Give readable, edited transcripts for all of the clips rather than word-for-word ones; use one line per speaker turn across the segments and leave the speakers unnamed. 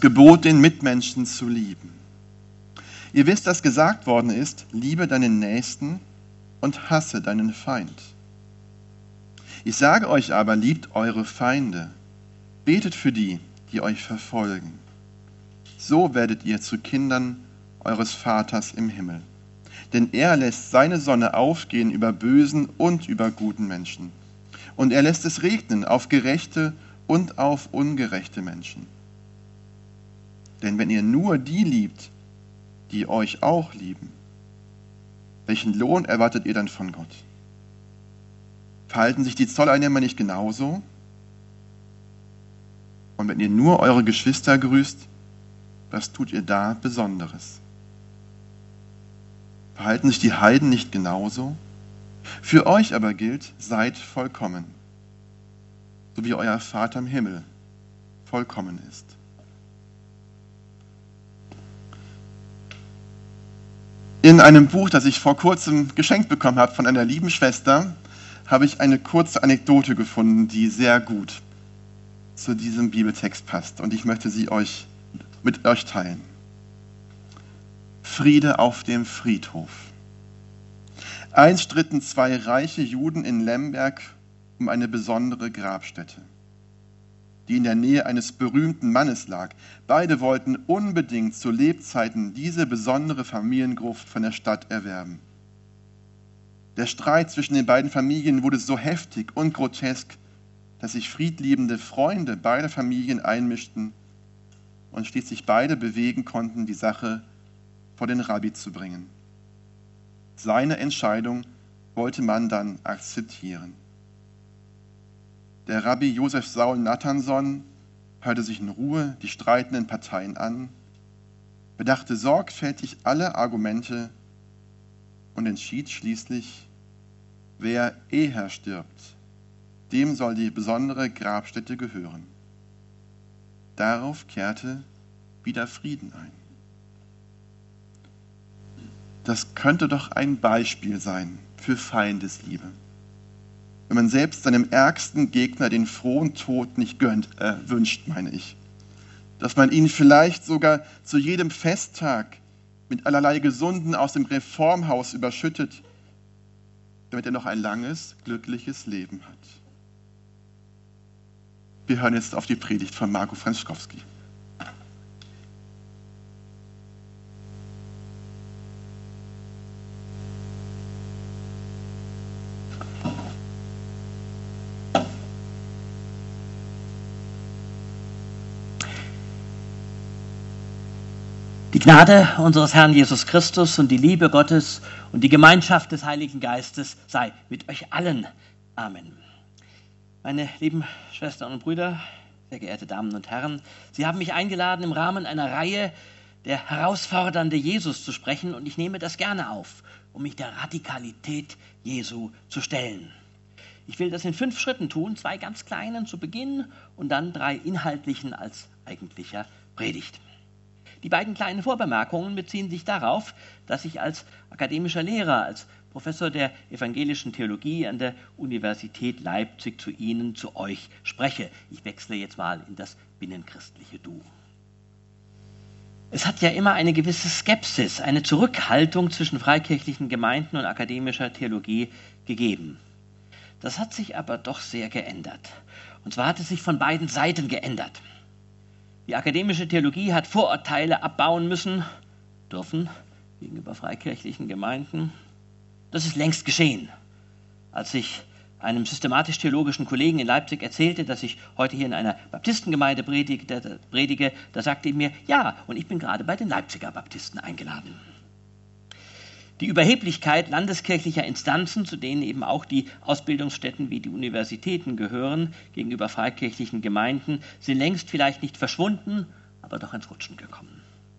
Gebot, den Mitmenschen zu lieben. Ihr wisst, dass gesagt worden ist, liebe deinen Nächsten und hasse deinen Feind. Ich sage euch aber, liebt eure Feinde, betet für die, die euch verfolgen. So werdet ihr zu Kindern eures Vaters im Himmel. Denn er lässt seine Sonne aufgehen über bösen und über guten Menschen. Und er lässt es regnen auf gerechte und auf ungerechte Menschen. Denn wenn ihr nur die liebt, die euch auch lieben, welchen Lohn erwartet ihr dann von Gott? Verhalten sich die Zolleinnehmer nicht genauso? Und wenn ihr nur eure Geschwister grüßt, was tut ihr da Besonderes? Verhalten sich die Heiden nicht genauso? Für euch aber gilt, seid vollkommen, so wie euer Vater im Himmel vollkommen ist. In einem Buch, das ich vor kurzem geschenkt bekommen habe von einer lieben Schwester, habe ich eine kurze Anekdote gefunden, die sehr gut zu diesem Bibeltext passt. Und ich möchte sie mit euch teilen. Friede auf dem Friedhof. Einst stritten zwei reiche Juden in Lemberg um eine besondere Grabstätte, die in der Nähe eines berühmten Mannes lag. Beide wollten unbedingt zu Lebzeiten diese besondere Familiengruft von der Stadt erwerben. Der Streit zwischen den beiden Familien wurde so heftig und grotesk, dass sich friedliebende Freunde beider Familien einmischten und schließlich beide bewegen konnten, die Sache vor den Rabbi zu bringen. Seine Entscheidung wollte man dann akzeptieren. Der Rabbi Josef Saul Nathanson hörte sich in Ruhe die streitenden Parteien an, bedachte sorgfältig alle Argumente und entschied schließlich, wer eher stirbt, dem soll die besondere Grabstätte gehören. Darauf kehrte wieder Frieden ein. Das könnte doch ein Beispiel sein für Feindesliebe. Wenn man selbst seinem ärgsten Gegner den frohen Tod nicht wünscht, meine ich. Dass man ihn vielleicht sogar zu jedem Festtag mit allerlei Gesunden aus dem Reformhaus überschüttet, damit er noch ein langes, glückliches Leben hat. Wir hören jetzt auf die Predigt von Marco Franschkowski.
Die Gnade unseres Herrn Jesus Christus und die Liebe Gottes und die Gemeinschaft des Heiligen Geistes sei mit euch allen. Amen. Meine lieben Schwestern und Brüder, sehr geehrte Damen und Herren, Sie haben mich eingeladen, im Rahmen einer Reihe der herausfordernde Jesus zu sprechen, und ich nehme das gerne auf, um mich der Radikalität Jesu zu stellen. Ich will das in 5 Schritten tun, 2 ganz kleinen zu Beginn und dann 3 inhaltlichen als eigentlicher Predigt. Die beiden kleinen Vorbemerkungen beziehen sich darauf, dass ich als akademischer Lehrer, als Professor der evangelischen Theologie an der Universität Leipzig zu Ihnen, zu euch spreche. Ich wechsle jetzt mal in das binnenchristliche Du. Es hat ja immer eine gewisse Skepsis, eine Zurückhaltung zwischen freikirchlichen Gemeinden und akademischer Theologie gegeben. Das hat sich aber doch sehr geändert. Und zwar hat es sich von beiden Seiten geändert. Die akademische Theologie hat Vorurteile abbauen dürfen gegenüber freikirchlichen Gemeinden. Das ist längst geschehen. Als ich einem systematisch-theologischen Kollegen in Leipzig erzählte, dass ich heute hier in einer Baptistengemeinde predige, da sagte er mir, ja, und ich bin gerade bei den Leipziger Baptisten eingeladen. Die Überheblichkeit landeskirchlicher Instanzen, zu denen eben auch die Ausbildungsstätten wie die Universitäten gehören, gegenüber freikirchlichen Gemeinden, sind längst vielleicht nicht verschwunden, aber doch ins Rutschen gekommen.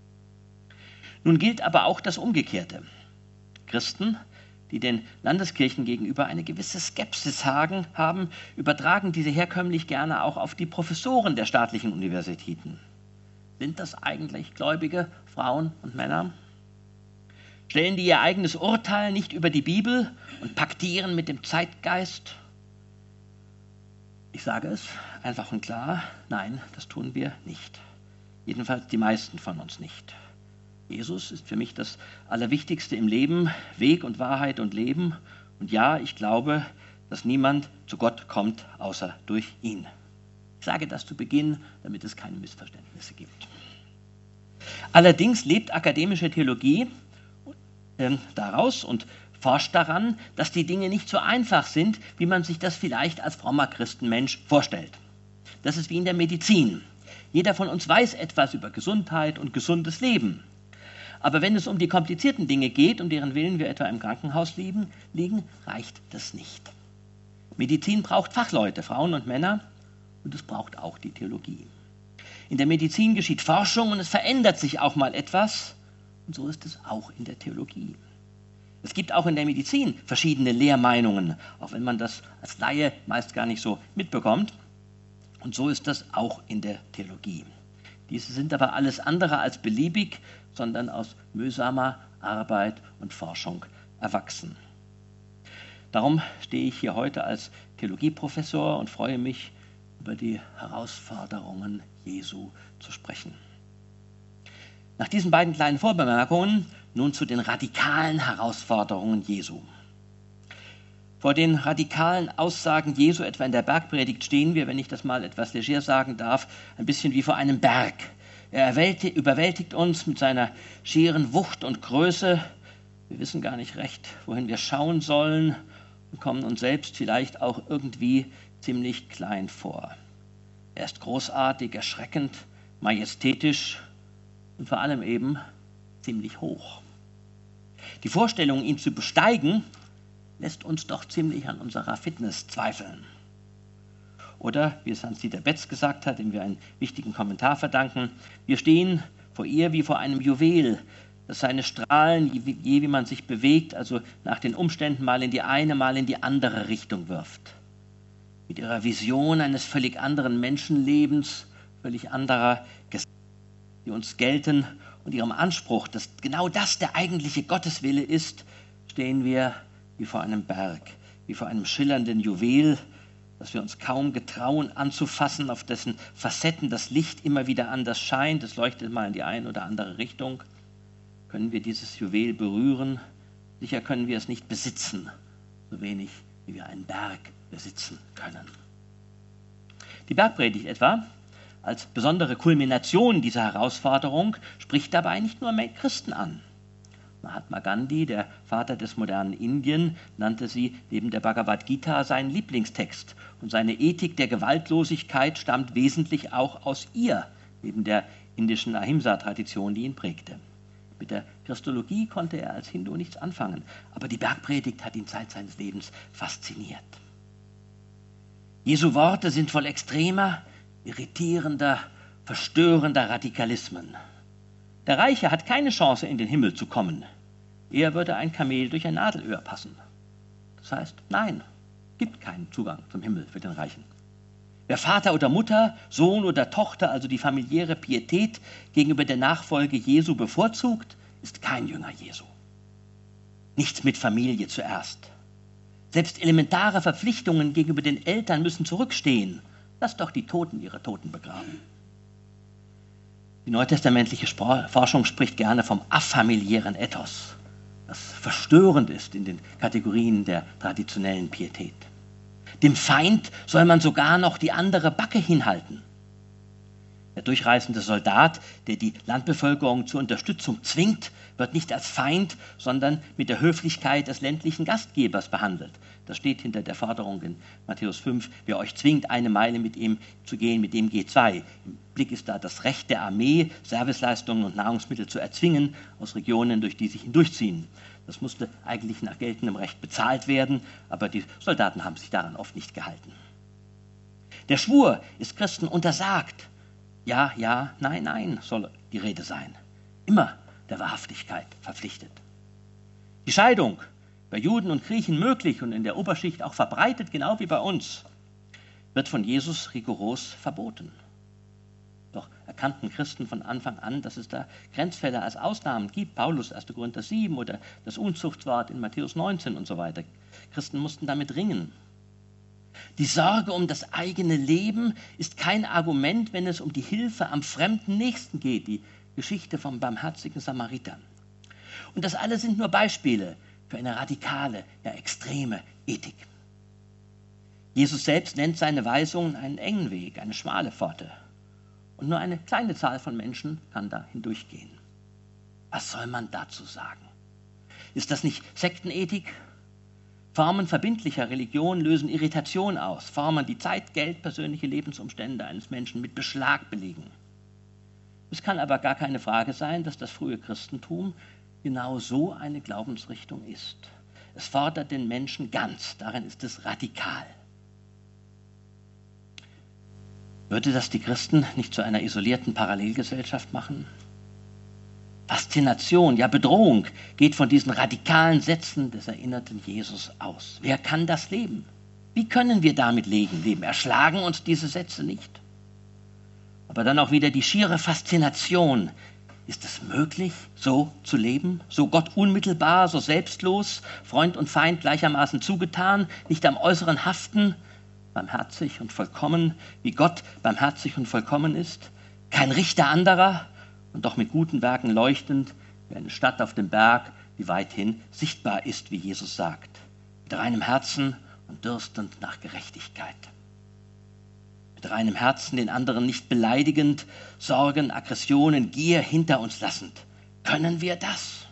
Nun gilt aber auch das Umgekehrte. Christen, die den Landeskirchen gegenüber eine gewisse Skepsis haben, übertragen diese herkömmlich gerne auch auf die Professoren der staatlichen Universitäten. Sind das eigentlich gläubige Frauen und Männer? Stellen die ihr eigenes Urteil nicht über die Bibel und paktieren mit dem Zeitgeist? Ich sage es einfach und klar, nein, das tun wir nicht. jedenfalls die meisten von uns nicht. Jesus ist für mich das Allerwichtigste im Leben, Weg und Wahrheit und Leben. Und ja, ich glaube, dass niemand zu Gott kommt, außer durch ihn. Ich sage das zu Beginn, damit es keine Missverständnisse gibt. Allerdings lebt akademische Theologie daraus und forscht daran, dass die Dinge nicht so einfach sind, wie man sich das vielleicht als frommer Christenmensch vorstellt. Das ist wie in der Medizin. Jeder von uns weiß etwas über Gesundheit und gesundes Leben. Aber wenn es um die komplizierten Dinge geht, um deren Willen wir etwa im Krankenhaus liegen, reicht das nicht. Medizin braucht Fachleute, Frauen und Männer, und es braucht auch die Theologie. In der Medizin geschieht Forschung und es verändert sich auch mal etwas, und so ist es auch in der Theologie. Es gibt auch in der Medizin verschiedene Lehrmeinungen, auch wenn man das als Laie meist gar nicht so mitbekommt. Und so ist das auch in der Theologie. Diese sind aber alles andere als beliebig, sondern aus mühsamer Arbeit und Forschung erwachsen. Darum stehe ich hier heute als Theologieprofessor und freue mich, über die Herausforderungen Jesu zu sprechen. Nach diesen beiden kleinen Vorbemerkungen nun zu den radikalen Herausforderungen Jesu. Vor den radikalen Aussagen Jesu, etwa in der Bergpredigt, stehen wir, wenn ich das mal etwas leger sagen darf, ein bisschen wie vor einem Berg. Er überwältigt uns mit seiner schieren Wucht und Größe. Wir wissen gar nicht recht, wohin wir schauen sollen und kommen uns selbst vielleicht auch irgendwie ziemlich klein vor. Er ist großartig, erschreckend, majestätisch und vor allem eben ziemlich hoch. Die Vorstellung, ihn zu besteigen, lässt uns doch ziemlich an unserer Fitness zweifeln. Oder, wie es Hans-Dieter Betz gesagt hat, dem wir einen wichtigen Kommentar verdanken, wir stehen vor ihr wie vor einem Juwel, das seine Strahlen, je wie man sich bewegt, also nach den Umständen mal in die eine, mal in die andere Richtung wirft. Mit ihrer Vision eines völlig anderen Menschenlebens, völlig anderer Gesetze, die uns gelten, und ihrem Anspruch, dass genau das der eigentliche Gotteswille ist, stehen wir wie vor einem Berg, wie vor einem schillernden Juwel, das wir uns kaum getrauen anzufassen, auf dessen Facetten das Licht immer wieder anders scheint. Es leuchtet mal in die eine oder andere Richtung. Können wir dieses Juwel berühren? Sicher können wir es nicht besitzen, so wenig wie wir einen Berg besitzen können. Die Bergpredigt etwa, als besondere Kulmination dieser Herausforderung, spricht dabei nicht nur Christen an. Mahatma Gandhi, der Vater des modernen Indien, nannte sie neben der Bhagavad Gita seinen Lieblingstext. Und seine Ethik der Gewaltlosigkeit stammt wesentlich auch aus ihr, neben der indischen Ahimsa-Tradition, die ihn prägte. Mit der Christologie konnte er als Hindu nichts anfangen, aber die Bergpredigt hat ihn Zeit seines Lebens fasziniert. Jesu Worte sind voll extremer, irritierender, verstörender Radikalismen. Der Reiche hat keine Chance, in den Himmel zu kommen. Eher würde ein Kamel durch ein Nadelöhr passen. Das heißt, nein, gibt keinen Zugang zum Himmel für den Reichen. Wer Vater oder Mutter, Sohn oder Tochter, also die familiäre Pietät gegenüber der Nachfolge Jesu bevorzugt, ist kein Jünger Jesu. Nichts mit Familie zuerst. Selbst elementare Verpflichtungen gegenüber den Eltern müssen zurückstehen. Lass doch die Toten ihre Toten begraben. Die neutestamentliche Forschung spricht gerne vom affamiliären Ethos, das verstörend ist in den Kategorien der traditionellen Pietät. Dem Feind soll man sogar noch die andere Backe hinhalten. Der durchreisende Soldat, der die Landbevölkerung zur Unterstützung zwingt, wird nicht als Feind, sondern mit der Höflichkeit des ländlichen Gastgebers behandelt. Das steht hinter der Forderung in Matthäus 5, wer euch zwingt, 1 Meile mit ihm zu gehen, mit dem geht 2. Im Blick ist da das Recht der Armee, Serviceleistungen und Nahrungsmittel zu erzwingen aus Regionen, durch die sie hindurchziehen. Das musste eigentlich nach geltendem Recht bezahlt werden, aber die Soldaten haben sich daran oft nicht gehalten. Der Schwur ist Christen untersagt. Ja, ja, nein, nein soll die Rede sein. Immer der Wahrhaftigkeit verpflichtet. Die Scheidung, bei Juden und Griechen möglich und in der Oberschicht auch verbreitet, genau wie bei uns, wird von Jesus rigoros verboten. Doch erkannten Christen von Anfang an, dass es da Grenzfälle als Ausnahmen gibt. Paulus, 1. Korinther 7 oder das Unzuchtswort in Matthäus 19 und so weiter. Christen mussten damit ringen. Die Sorge um das eigene Leben ist kein Argument, wenn es um die Hilfe am fremden Nächsten geht, die Geschichte vom barmherzigen Samariter. Und das alles sind nur Beispiele für eine radikale, ja extreme Ethik. Jesus selbst nennt seine Weisungen einen engen Weg, eine schmale Pforte. Und nur eine kleine Zahl von Menschen kann da hindurchgehen. Was soll man dazu sagen? Ist das nicht Sektenethik? Formen verbindlicher Religion lösen Irritation aus. Formen, die Zeit, Geld, persönliche Lebensumstände eines Menschen mit Beschlag belegen. Es kann aber gar keine Frage sein, dass das frühe Christentum genau so eine Glaubensrichtung ist. Es fordert den Menschen ganz, darin ist es radikal. Würde das die Christen nicht zu einer isolierten Parallelgesellschaft machen? Faszination, ja Bedrohung geht von diesen radikalen Sätzen des erinnerten Jesus aus. Wer kann das leben? Wie können wir damit leben? Erschlagen uns diese Sätze nicht? Aber dann auch wieder die schiere Faszination. Ist es möglich, so zu leben? So Gott unmittelbar, so selbstlos, Freund und Feind gleichermaßen zugetan, nicht am Äußeren haften, barmherzig und vollkommen, wie Gott barmherzig und vollkommen ist? Kein Richter anderer, und doch mit guten Werken leuchtend, wie eine Stadt auf dem Berg, die weithin sichtbar ist, wie Jesus sagt. Mit reinem Herzen und dürstend nach Gerechtigkeit. Mit reinem Herzen den anderen nicht beleidigend, Sorgen, Aggressionen, Gier hinter uns lassend. Können wir das?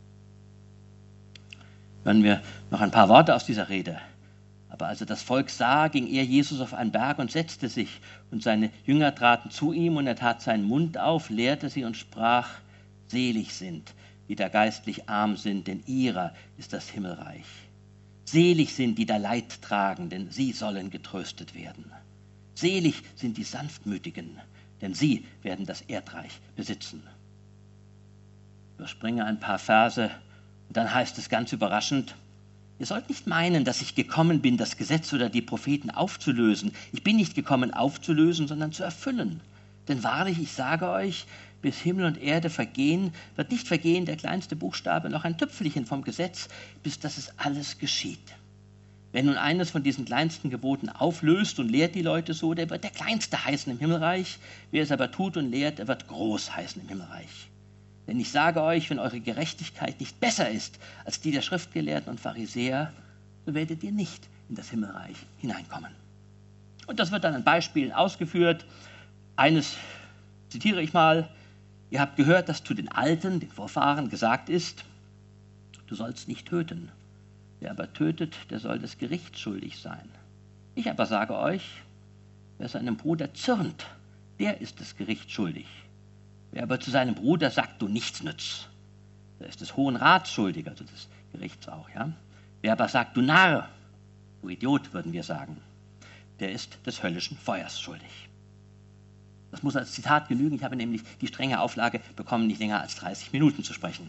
Hören wir noch ein paar Worte aus dieser Rede. Aber als er das Volk sah, ging er Jesus auf einen Berg und setzte sich. Und seine Jünger traten zu ihm, und er tat seinen Mund auf, lehrte sie und sprach: Selig sind, die da geistlich arm sind, denn ihrer ist das Himmelreich. Selig sind, die da Leid tragen, denn sie sollen getröstet werden. Selig sind die Sanftmütigen, denn sie werden das Erdreich besitzen. Ich überspringe ein paar Verse, und dann heißt es ganz überraschend: Ihr sollt nicht meinen, dass ich gekommen bin, das Gesetz oder die Propheten aufzulösen. Ich bin nicht gekommen, aufzulösen, sondern zu erfüllen. Denn wahrlich, ich sage euch, bis Himmel und Erde vergehen, wird nicht vergehen der kleinste Buchstabe, noch ein Tüpfelchen vom Gesetz, bis dass es alles geschieht. Wer nun eines von diesen kleinsten Geboten auflöst und lehrt die Leute so, der wird der Kleinste heißen im Himmelreich. Wer es aber tut und lehrt, der wird groß heißen im Himmelreich. Denn ich sage euch, wenn eure Gerechtigkeit nicht besser ist als die der Schriftgelehrten und Pharisäer, so werdet ihr nicht in das Himmelreich hineinkommen. Und das wird dann an Beispielen ausgeführt. Eines zitiere ich mal: Ihr habt gehört, dass zu den Alten, den Vorfahren, gesagt ist: Du sollst nicht töten. Wer aber tötet, der soll des Gerichts schuldig sein. Ich aber sage euch, wer seinem Bruder zürnt, der ist des Gerichts schuldig. Wer aber zu seinem Bruder sagt, du Nichtsnütz, der ist des Hohen Rats schuldig, also des Gerichts auch. Ja? Wer aber sagt, du Narr, du Idiot, würden wir sagen, der ist des höllischen Feuers schuldig. Das muss als Zitat genügen. Ich habe nämlich die strenge Auflage bekommen, nicht länger als 30 Minuten zu sprechen.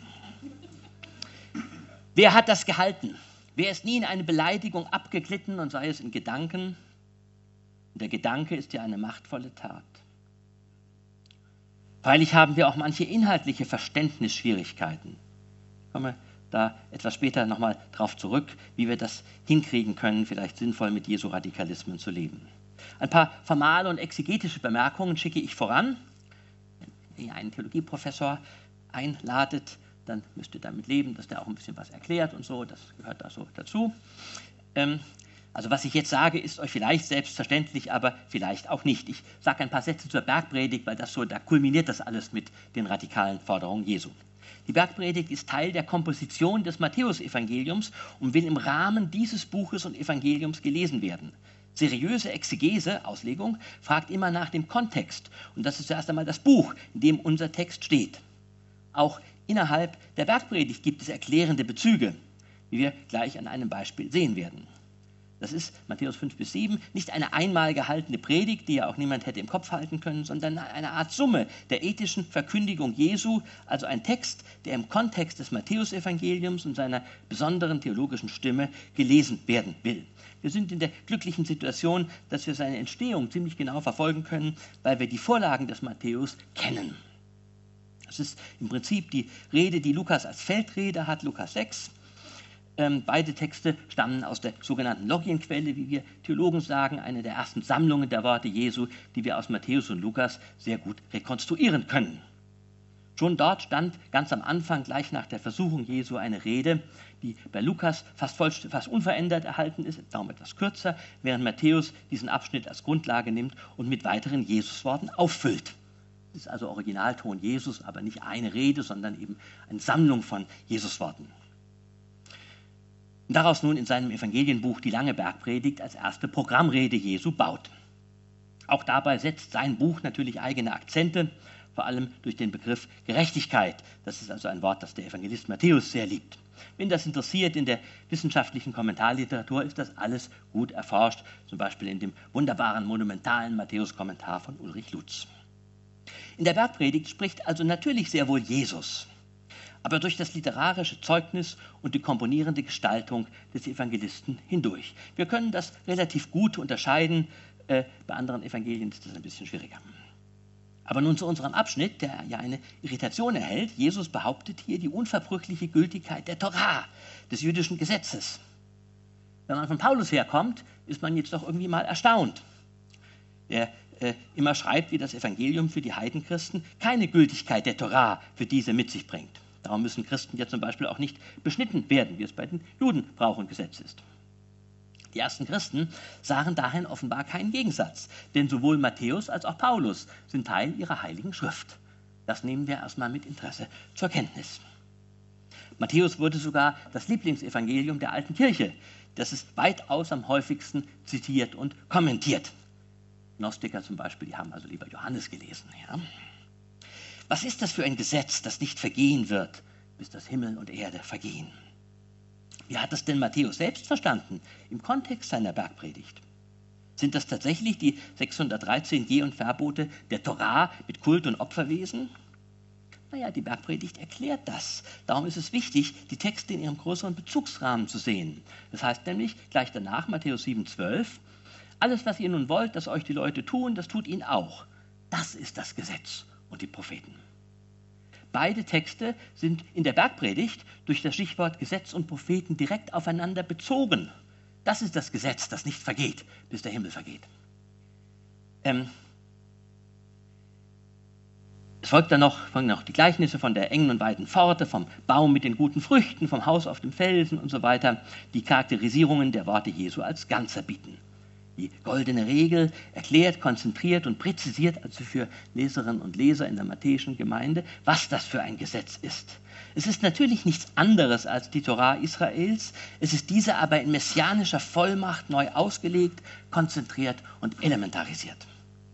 Wer hat das gehalten? Wer ist nie in eine Beleidigung abgeglitten, und sei es in Gedanken? Und der Gedanke ist ja eine machtvolle Tat. Freilich haben wir auch manche inhaltliche Verständnisschwierigkeiten. Ich komme da etwas später nochmal drauf zurück, wie wir das hinkriegen können, vielleicht sinnvoll mit Jesu Radikalismen zu leben. Ein paar formale und exegetische Bemerkungen schicke ich voran. Wenn ihr einen Theologieprofessor einladet, dann müsst ihr damit leben, dass der auch ein bisschen was erklärt und so, das gehört da so dazu. Also was ich jetzt sage, ist euch vielleicht selbstverständlich, aber vielleicht auch nicht. Ich sage ein paar Sätze zur Bergpredigt, weil da kulminiert das alles mit den radikalen Forderungen Jesu. Die Bergpredigt ist Teil der Komposition des Matthäusevangeliums und will im Rahmen dieses Buches und Evangeliums gelesen werden. Seriöse Exegese, Auslegung, fragt immer nach dem Kontext. Und das ist zuerst einmal das Buch, in dem unser Text steht. Auch innerhalb der Bergpredigt gibt es erklärende Bezüge, wie wir gleich an einem Beispiel sehen werden. Das ist Matthäus 5-7, nicht eine einmal gehaltene Predigt, die ja auch niemand hätte im Kopf halten können, sondern eine Art Summe der ethischen Verkündigung Jesu, also ein Text, der im Kontext des Matthäusevangeliums und seiner besonderen theologischen Stimme gelesen werden will. Wir sind in der glücklichen Situation, dass wir seine Entstehung ziemlich genau verfolgen können, weil wir die Vorlagen des Matthäus kennen. Das ist im Prinzip die Rede, die Lukas als Feldrede hat, Lukas 6. Beide Texte stammen aus der sogenannten Logienquelle, wie wir Theologen sagen, eine der ersten Sammlungen der Worte Jesu, die wir aus Matthäus und Lukas sehr gut rekonstruieren können. Schon dort stand ganz am Anfang, gleich nach der Versuchung Jesu, eine Rede, die bei Lukas fast unverändert erhalten ist, darum etwas kürzer, während Matthäus diesen Abschnitt als Grundlage nimmt und mit weiteren Jesusworten auffüllt. Es ist also Originalton Jesus, aber nicht eine Rede, sondern eben eine Sammlung von Jesusworten. Und daraus nun in seinem Evangelienbuch die lange Bergpredigt als erste Programmrede Jesu baut. Auch dabei setzt sein Buch natürlich eigene Akzente, vor allem durch den Begriff Gerechtigkeit. Das ist also ein Wort, das der Evangelist Matthäus sehr liebt. Wen das interessiert, in der wissenschaftlichen Kommentarliteratur ist das alles gut erforscht, zum Beispiel in dem wunderbaren, monumentalen Matthäus-Kommentar von Ulrich Lutz. In der Bergpredigt spricht also natürlich sehr wohl Jesus, aber durch das literarische Zeugnis und die komponierende Gestaltung des Evangelisten hindurch. Wir können das relativ gut unterscheiden, bei anderen Evangelien ist das ein bisschen schwieriger. Aber nun zu unserem Abschnitt, der ja eine Irritation erhält. Jesus behauptet hier die unverbrüchliche Gültigkeit der Torah, des jüdischen Gesetzes. Wenn man von Paulus herkommt, ist man jetzt doch irgendwie mal erstaunt. Der immer schreibt, wie das Evangelium für die Heidenchristen keine Gültigkeit der Torah für diese mit sich bringt. Darum müssen Christen ja zum Beispiel auch nicht beschnitten werden, wie es bei den Juden Brauch und Gesetz ist. Die ersten Christen sahen dahin offenbar keinen Gegensatz, denn sowohl Matthäus als auch Paulus sind Teil ihrer Heiligen Schrift. Das nehmen wir erstmal mit Interesse zur Kenntnis. Matthäus wurde sogar das Lieblingsevangelium der alten Kirche. Das ist weitaus am häufigsten zitiert und kommentiert. Gnostiker zum Beispiel, die haben also lieber Johannes gelesen. Ja? Was ist das für ein Gesetz, das nicht vergehen wird, bis das Himmel und Erde vergehen? Wie hat das denn Matthäus selbst verstanden im Kontext seiner Bergpredigt? Sind das tatsächlich die 613 Geh- und Verbote der Torah mit Kult- und Opferwesen? Naja, die Bergpredigt erklärt das. Darum ist es wichtig, die Texte in ihrem größeren Bezugsrahmen zu sehen. Das heißt nämlich gleich danach, Matthäus 7,12, alles, was ihr nun wollt, dass euch die Leute tun, das tut ihnen auch. Das ist das Gesetz und die Propheten. Beide Texte sind in der Bergpredigt durch das Stichwort Gesetz und Propheten direkt aufeinander bezogen. Das ist das Gesetz, das nicht vergeht, bis der Himmel vergeht. Es folgen noch die Gleichnisse von der engen und weiten Pforte, vom Baum mit den guten Früchten, vom Haus auf dem Felsen und so weiter, die Charakterisierungen der Worte Jesu als Ganzer bieten. Die goldene Regel erklärt, konzentriert und präzisiert also für Leserinnen und Leser in der matthäischen Gemeinde, was das für ein Gesetz ist. Es ist natürlich nichts anderes als die Torah Israels, es ist diese aber in messianischer Vollmacht neu ausgelegt, konzentriert und elementarisiert.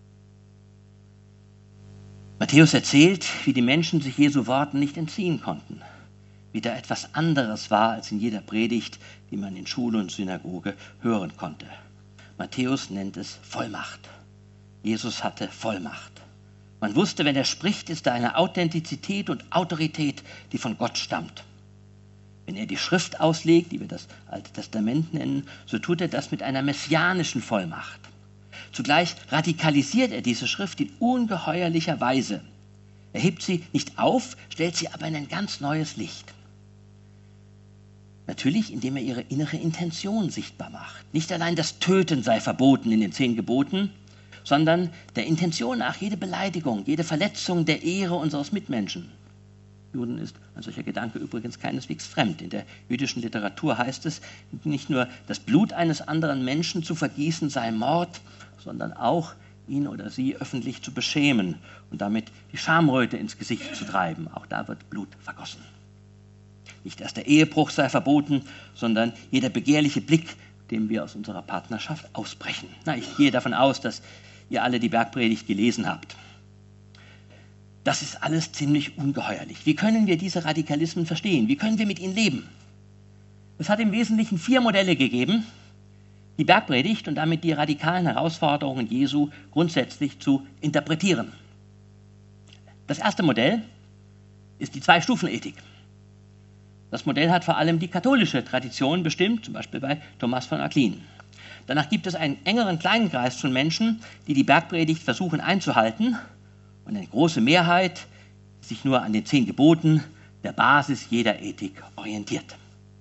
Matthäus erzählt, wie die Menschen sich Jesu Worten nicht entziehen konnten, wie da etwas anderes war als in jeder Predigt, die man in Schule und Synagoge hören konnte. Matthäus nennt es Vollmacht. Jesus hatte Vollmacht. Man wusste, wenn er spricht, ist da eine Authentizität und Autorität, die von Gott stammt. Wenn er die Schrift auslegt, die wir das Alte Testament nennen, so tut er das mit einer messianischen Vollmacht. Zugleich radikalisiert er diese Schrift in ungeheuerlicher Weise. Er hebt sie nicht auf, stellt sie aber in ein ganz neues Licht. Natürlich, indem er ihre innere Intention sichtbar macht. Nicht allein das Töten sei verboten in den 10 Geboten, sondern der Intention nach jede Beleidigung, jede Verletzung der Ehre unseres Mitmenschen. Juden ist ein solcher Gedanke übrigens keineswegs fremd. In der jüdischen Literatur heißt es, nicht nur das Blut eines anderen Menschen zu vergießen sei Mord, sondern auch ihn oder sie öffentlich zu beschämen und damit die Schamröte ins Gesicht zu treiben. Auch da wird Blut vergossen. Nicht erst der Ehebruch sei verboten, sondern jeder begehrliche Blick, dem wir aus unserer Partnerschaft ausbrechen. Ich gehe davon aus, dass ihr alle die Bergpredigt gelesen habt. Das ist alles ziemlich ungeheuerlich. Wie können wir diese Radikalismen verstehen? Wie können wir mit ihnen leben? Es hat im Wesentlichen 4 Modelle gegeben, die Bergpredigt und damit die radikalen Herausforderungen Jesu grundsätzlich zu interpretieren. Das erste Modell ist die 2-Stufen-Ethik. Das Modell hat vor allem die katholische Tradition bestimmt, zum Beispiel bei Thomas von Aquin. Danach gibt es einen engeren kleinen Kreis von Menschen, die die Bergpredigt versuchen einzuhalten und eine große Mehrheit, die sich nur an den 10 Geboten, der Basis jeder Ethik, orientiert.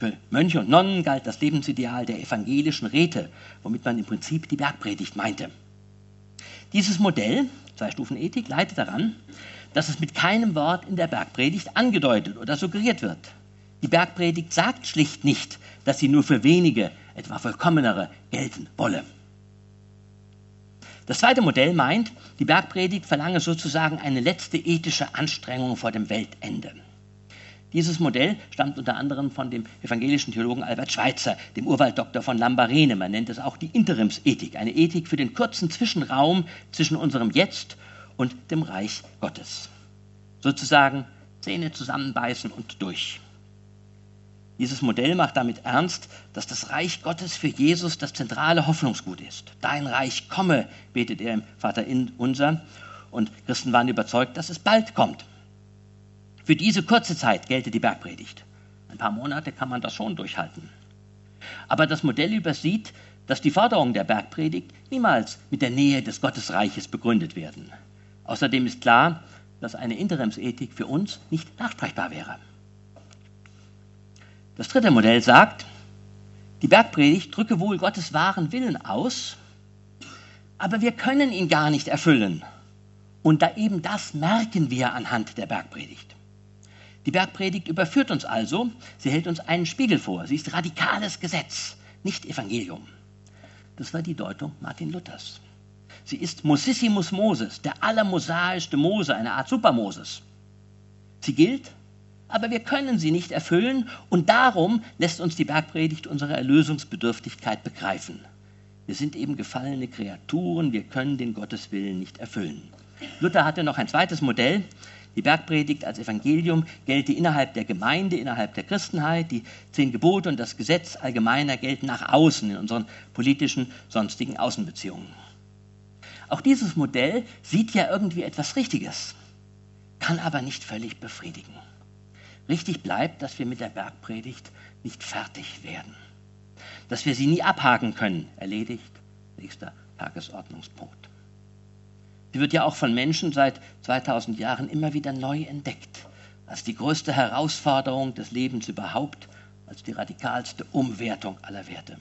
Für Mönche und Nonnen galt das Lebensideal der evangelischen Räte, womit man im Prinzip die Bergpredigt meinte. Dieses Modell, 2-Stufen-Ethik, leitet daran, dass es mit keinem Wort in der Bergpredigt angedeutet oder suggeriert wird. Die Bergpredigt sagt schlicht nicht, dass sie nur für wenige, etwa vollkommenere, gelten wolle. Das zweite Modell meint, die Bergpredigt verlange sozusagen eine letzte ethische Anstrengung vor dem Weltende. Dieses Modell stammt unter anderem von dem evangelischen Theologen Albert Schweitzer, dem Urwalddoktor von Lambarene. Man nennt es auch die Interimsethik, eine Ethik für den kurzen Zwischenraum zwischen unserem Jetzt und dem Reich Gottes. Sozusagen Zähne zusammenbeißen und durch. Dieses Modell macht damit ernst, dass das Reich Gottes für Jesus das zentrale Hoffnungsgut ist. Dein Reich komme, betet er im Vaterunser. Und Christen waren überzeugt, dass es bald kommt. Für diese kurze Zeit gelte die Bergpredigt. Ein paar Monate kann man das schon durchhalten. Aber das Modell übersieht, dass die Forderungen der Bergpredigt niemals mit der Nähe des Gottesreiches begründet werden. Außerdem ist klar, dass eine Interimsethik für uns nicht nachsprechbar wäre. Das dritte Modell sagt, die Bergpredigt drücke wohl Gottes wahren Willen aus, aber wir können ihn gar nicht erfüllen. Und da eben das merken wir anhand der Bergpredigt. Die Bergpredigt überführt uns also, sie hält uns einen Spiegel vor. Sie ist radikales Gesetz, nicht Evangelium. Das war die Deutung Martin Luthers. Sie ist Mosissimus Moses, der allermosaischste Mose, eine Art Supermoses. Sie gilt, aber wir können sie nicht erfüllen und darum lässt uns die Bergpredigt unsere Erlösungsbedürftigkeit begreifen. Wir sind eben gefallene Kreaturen, wir können den Gotteswillen nicht erfüllen. Luther hatte noch ein zweites Modell. Die Bergpredigt als Evangelium gelte innerhalb der Gemeinde, innerhalb der Christenheit. Die 10 Gebote und das Gesetz allgemeiner gelten nach außen in unseren politischen, sonstigen Außenbeziehungen. Auch dieses Modell sieht ja irgendwie etwas Richtiges, kann aber nicht völlig befriedigen. Richtig bleibt, dass wir mit der Bergpredigt nicht fertig werden, dass wir sie nie abhaken können. Erledigt, nächster Tagesordnungspunkt. Sie wird ja auch von Menschen seit 2000 Jahren immer wieder neu entdeckt, als die größte Herausforderung des Lebens überhaupt, als die radikalste Umwertung aller Werte.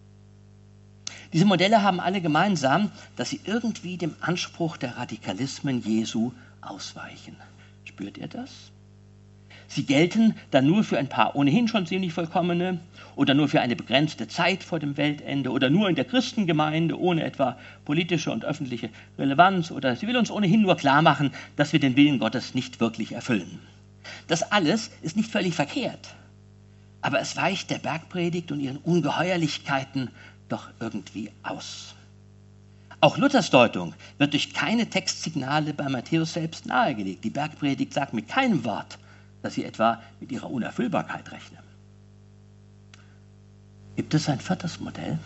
Diese Modelle haben alle gemeinsam, dass sie irgendwie dem Anspruch der Radikalismen Jesu ausweichen. Spürt ihr das? Sie gelten dann nur für ein paar ohnehin schon ziemlich vollkommene oder nur für eine begrenzte Zeit vor dem Weltende oder nur in der Christengemeinde ohne etwa politische und öffentliche Relevanz oder sie will uns ohnehin nur klar machen, dass wir den Willen Gottes nicht wirklich erfüllen. Das alles ist nicht völlig verkehrt, aber es weicht der Bergpredigt und ihren Ungeheuerlichkeiten doch irgendwie aus. Auch Luthers Deutung wird durch keine Textsignale bei Matthäus selbst nahegelegt. Die Bergpredigt sagt mit keinem Wort, dass sie etwa mit ihrer Unerfüllbarkeit rechne. Gibt es ein viertes Modell?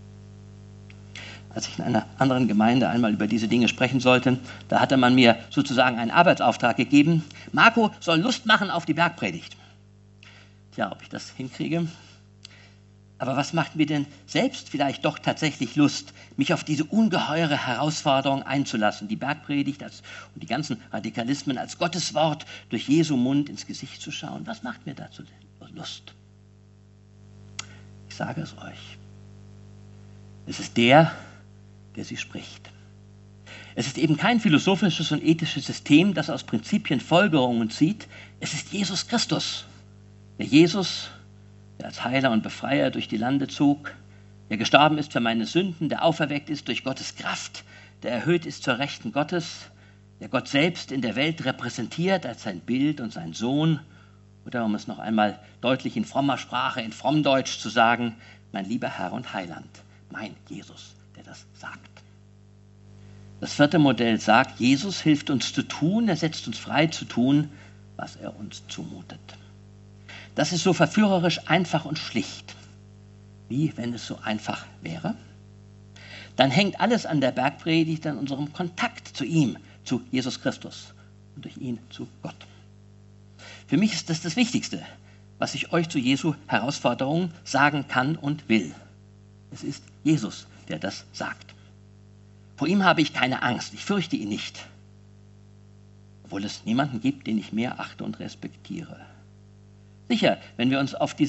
Als ich in einer anderen Gemeinde einmal über diese Dinge sprechen sollte, da hatte man mir sozusagen einen Arbeitsauftrag gegeben. Marco soll Lust machen auf die Bergpredigt. Tja, ob ich das hinkriege? Aber was macht mir denn selbst vielleicht doch tatsächlich Lust, mich auf diese ungeheure Herausforderung einzulassen, die Bergpredigt und die ganzen Radikalismen als Gotteswort durch Jesu Mund ins Gesicht zu schauen? Was macht mir dazu denn Lust? Ich sage es euch. Es ist der sie spricht. Es ist eben kein philosophisches und ethisches System, das aus Prinzipien Folgerungen zieht. Es ist Jesus Christus. Der Jesus, der als Heiler und Befreier durch die Lande zog, der gestorben ist für meine Sünden, der auferweckt ist durch Gottes Kraft, der erhöht ist zur Rechten Gottes, der Gott selbst in der Welt repräsentiert als sein Bild und sein Sohn, oder um es noch einmal deutlich in frommer Sprache, in Frommdeutsch zu sagen, mein lieber Herr und Heiland, mein Jesus, der das sagt. Das vierte Modell sagt, Jesus hilft uns zu tun, er setzt uns frei zu tun, was er uns zumutet. Das ist so verführerisch einfach und schlicht. Wie, wenn es so einfach wäre? Dann hängt alles an der Bergpredigt, an unserem Kontakt zu ihm, zu Jesus Christus und durch ihn zu Gott. Für mich ist das Wichtigste, was ich euch zu Jesu Herausforderungen sagen kann und will. Es ist Jesus, der das sagt. Vor ihm habe ich keine Angst, ich fürchte ihn nicht, obwohl es niemanden gibt, den ich mehr achte und respektiere. Sicher, wenn wir uns auf diese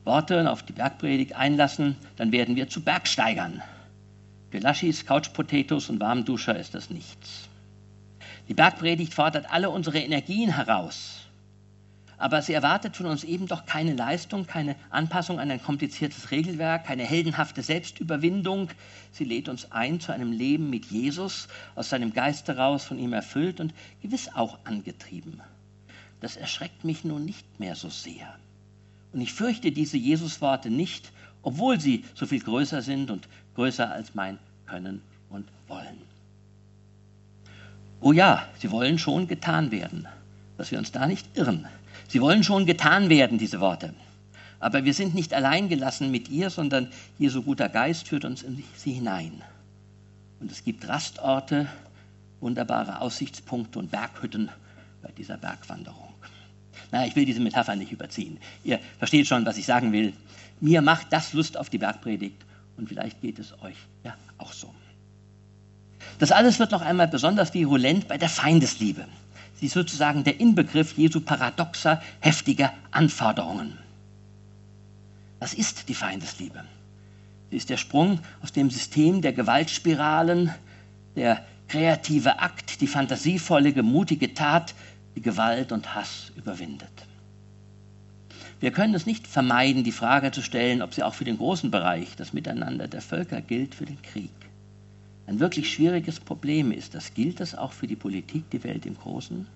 Worte auf die Bergpredigt einlassen, dann werden wir zu Bergsteigern. Für Laschis, Couch Potatoes und Warmduscher ist das nichts. Die Bergpredigt fordert alle unsere Energien heraus. Aber sie erwartet von uns eben doch keine Leistung, keine Anpassung an ein kompliziertes Regelwerk, keine heldenhafte Selbstüberwindung. Sie lädt uns ein zu einem Leben mit Jesus, aus seinem Geist heraus, von ihm erfüllt und gewiss auch angetrieben. Das erschreckt mich nun nicht mehr so sehr. Und ich fürchte diese Jesusworte nicht, obwohl sie so viel größer sind und größer als mein Können und Wollen. Oh ja, sie wollen schon getan werden, dass wir uns da nicht irren. Sie wollen schon getan werden, diese Worte. Aber wir sind nicht allein gelassen mit ihr, sondern Jesu guter Geist führt uns in sie hinein. Und es gibt Rastorte, wunderbare Aussichtspunkte und Berghütten bei dieser Bergwanderung. Na, ich will diese Metapher nicht überziehen. Ihr versteht schon, was ich sagen will. Mir macht das Lust auf die Bergpredigt und vielleicht geht es euch ja auch so. Das alles wird noch einmal besonders virulent bei der Feindesliebe. Sie ist sozusagen der Inbegriff Jesu paradoxer, heftiger Anforderungen. Was ist die Feindesliebe? Sie ist der Sprung aus dem System der Gewaltspiralen, der kreative Akt, die fantasievolle, mutige Tat, die Gewalt und Hass überwindet. Wir können es nicht vermeiden, die Frage zu stellen, ob sie auch für den großen Bereich, das Miteinander der Völker, gilt für den Krieg. Ein wirklich schwieriges Problem ist das. Gilt das auch für die Politik, die Welt im Großen?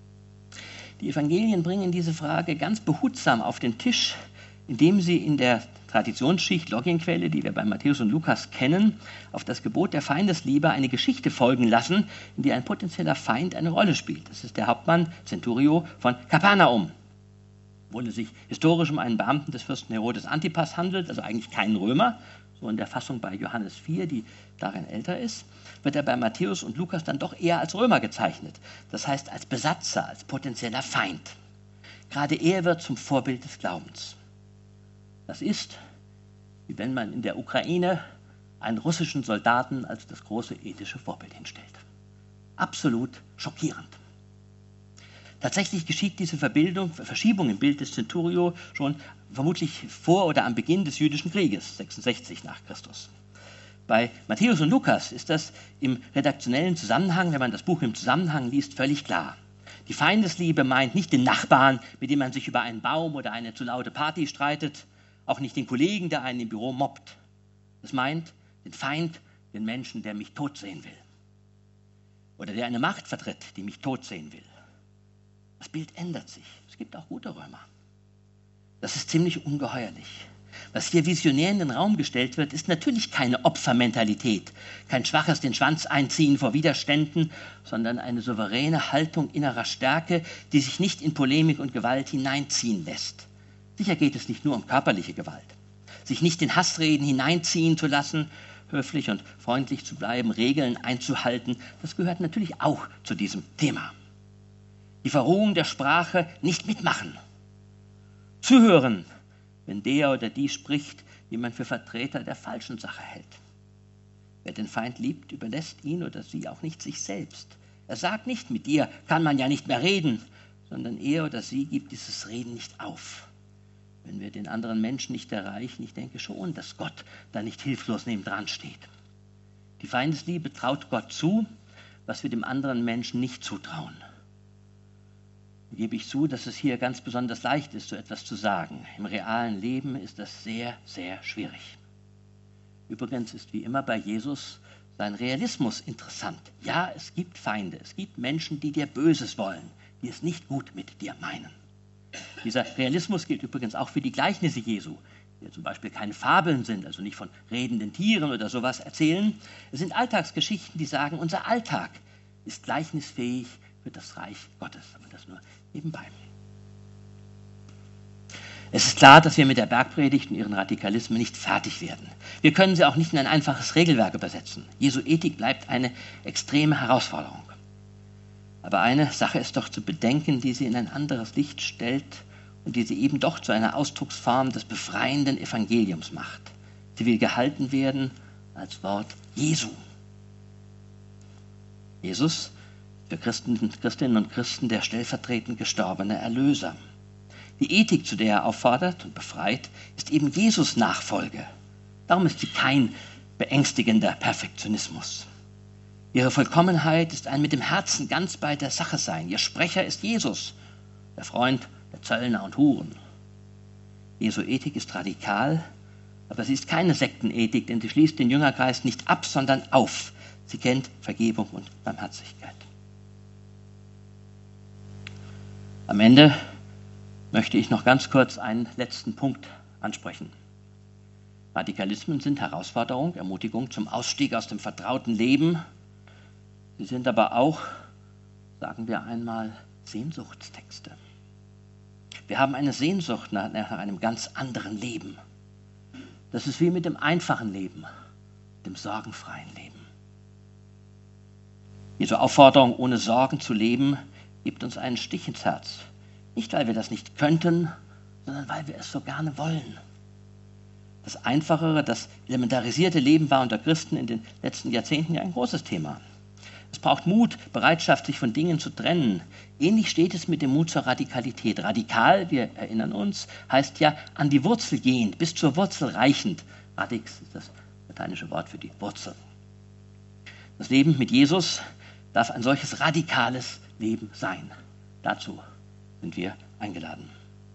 Die Evangelien bringen diese Frage ganz behutsam auf den Tisch, indem sie in der Traditionsschicht, Logienquelle, die wir bei Matthäus und Lukas kennen, auf das Gebot der Feindesliebe eine Geschichte folgen lassen, in der ein potenzieller Feind eine Rolle spielt. Das ist der Hauptmann Centurio von Kapernaum. Obwohl es sich historisch um einen Beamten des Fürsten Herodes Antipas handelt, also eigentlich keinen Römer, so in der Fassung bei Johannes 4, die darin älter ist, wird er bei Matthäus und Lukas dann doch eher als Römer gezeichnet. Das heißt als Besatzer, als potenzieller Feind. Gerade er wird zum Vorbild des Glaubens. Das ist, wie wenn man in der Ukraine einen russischen Soldaten als das große ethische Vorbild hinstellt. Absolut schockierend. Tatsächlich geschieht diese Verschiebung im Bild des Centurio schon vermutlich vor oder am Beginn des jüdischen Krieges, 66 nach Christus. Bei Matthäus und Lukas ist das im redaktionellen Zusammenhang, wenn man das Buch im Zusammenhang liest, völlig klar. Die Feindesliebe meint nicht den Nachbarn, mit dem man sich über einen Baum oder eine zu laute Party streitet, auch nicht den Kollegen, der einen im Büro mobbt. Es meint den Feind, den Menschen, der mich tot sehen will. Oder der eine Macht vertritt, die mich tot sehen will. Das Bild ändert sich. Es gibt auch gute Römer. Das ist ziemlich ungeheuerlich. Was hier visionär in den Raum gestellt wird, ist natürlich keine Opfermentalität, kein schwaches den Schwanz einziehen vor Widerständen, sondern eine souveräne Haltung innerer Stärke, die sich nicht in Polemik und Gewalt hineinziehen lässt. Sicher geht es nicht nur um körperliche Gewalt. Sich nicht in Hassreden hineinziehen zu lassen, höflich und freundlich zu bleiben, Regeln einzuhalten, das gehört natürlich auch zu diesem Thema. Die Verrohung der Sprache nicht mitmachen. Zuhören, wenn der oder die spricht, die man für Vertreter der falschen Sache hält. Wer den Feind liebt, überlässt ihn oder sie auch nicht sich selbst. Er sagt nicht, mit dir kann man ja nicht mehr reden, sondern er oder sie gibt dieses Reden nicht auf. Wenn wir den anderen Menschen nicht erreichen, ich denke schon, dass Gott da nicht hilflos nebendran steht. Die Feindesliebe traut Gott zu, was wir dem anderen Menschen nicht zutrauen. Da gebe ich zu, dass es hier ganz besonders leicht ist, so etwas zu sagen. Im realen Leben ist das sehr, sehr schwierig. Übrigens ist wie immer bei Jesus sein Realismus interessant. Ja, es gibt Feinde, es gibt Menschen, die dir Böses wollen, die es nicht gut mit dir meinen. Dieser Realismus gilt übrigens auch für die Gleichnisse Jesu, die zum Beispiel keine Fabeln sind, also nicht von redenden Tieren oder sowas erzählen. Es sind Alltagsgeschichten, die sagen, unser Alltag ist gleichnisfähig für das Reich Gottes. Aber das nur nebenbei. Es ist klar, dass wir mit der Bergpredigt und ihren Radikalismen nicht fertig werden. Wir können sie auch nicht in ein einfaches Regelwerk übersetzen. Jesu Ethik bleibt eine extreme Herausforderung. Aber eine Sache ist doch zu bedenken, die sie in ein anderes Licht stellt und die sie eben doch zu einer Ausdrucksform des befreienden Evangeliums macht. Sie will gehalten werden als Wort Jesu. Jesus, für Christinnen und Christen der stellvertretend gestorbene Erlöser. Die Ethik, zu der er auffordert und befreit, ist eben Jesus Nachfolge. Darum ist sie kein beängstigender Perfektionismus. Ihre Vollkommenheit ist ein mit dem Herzen ganz bei der Sache sein. Ihr Sprecher ist Jesus, der Freund der Zöllner und Huren. Jesu Ethik ist radikal, aber sie ist keine Sektenethik, denn sie schließt den Jüngerkreis nicht ab, sondern auf. Sie kennt Vergebung und Barmherzigkeit. Am Ende möchte ich noch ganz kurz einen letzten Punkt ansprechen. Radikalismen sind Herausforderung, Ermutigung zum Ausstieg aus dem vertrauten Leben. Sie sind aber auch, sagen wir einmal, Sehnsuchtstexte. Wir haben eine Sehnsucht nach einem ganz anderen Leben. Das ist wie mit dem einfachen Leben, dem sorgenfreien Leben. Diese Aufforderung, ohne Sorgen zu leben, gibt uns einen Stich ins Herz. Nicht, weil wir das nicht könnten, sondern weil wir es so gerne wollen. Das einfachere, das elementarisierte Leben war unter Christen in den letzten Jahrzehnten ja ein großes Thema. Es braucht Mut, Bereitschaft, sich von Dingen zu trennen. Ähnlich steht es mit dem Mut zur Radikalität. Radikal, wir erinnern uns, heißt ja an die Wurzel gehend, bis zur Wurzel reichend. Radix ist das lateinische Wort für die Wurzel. Das Leben mit Jesus darf ein solches radikales Leben sein. Dazu sind wir eingeladen.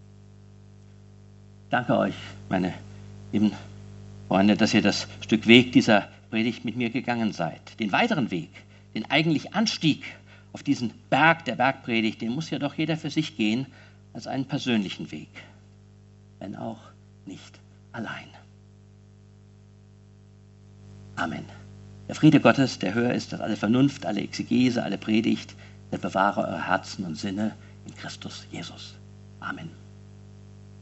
Danke euch, meine lieben Freunde, dass ihr das Stück Weg dieser Predigt mit mir gegangen seid. Den weiteren Weg, den eigentlich Anstieg auf diesen Berg der Bergpredigt, den muss ja doch jeder für sich gehen, als einen persönlichen Weg, wenn auch nicht allein. Amen. Der Friede Gottes, der höher ist als alle Vernunft, alle Exegese, alle Predigt, der bewahre eure Herzen und Sinne in Christus Jesus. Amen.